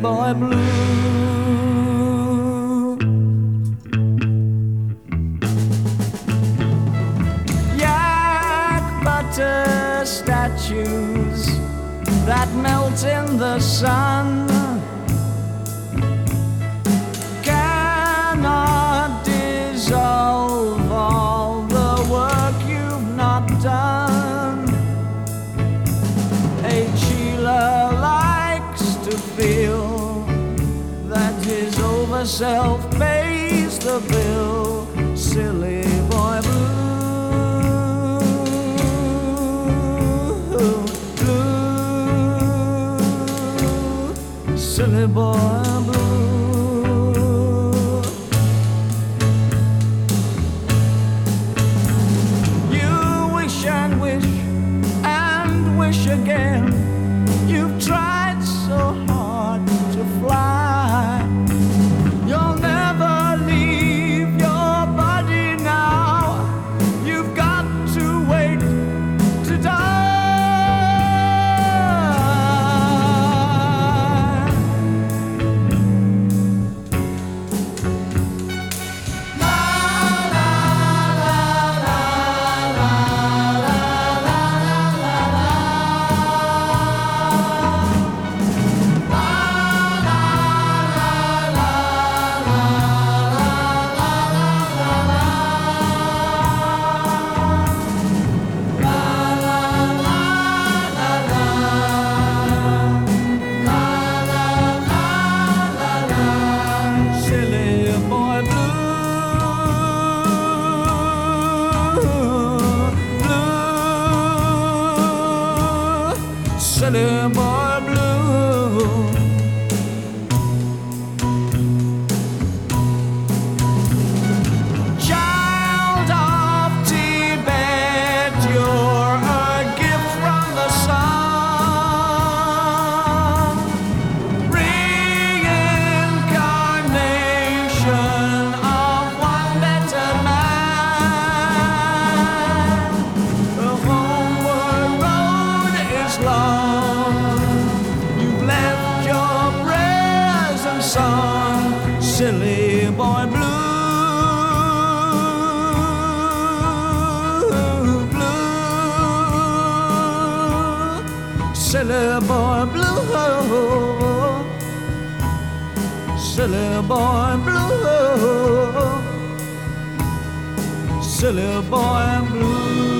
boy blue. Yak butter statues that melt in the sun cannot dissolve all the work you've not done. A Sheila likes to feel that his overself pays the bill. Silly boy blue, blue, silly boy blue. You wish and wish and wish again. You've tried so hard to fly. You'll never leave your body now. You've got to wait to die. Silly boy blue. Child of Tibet, you're a gift from the sun, reincarnation of one better man. The homeward road is long. You've left your present song, silly boy blue, blue, silly boy blue, silly boy blue, silly boy blue.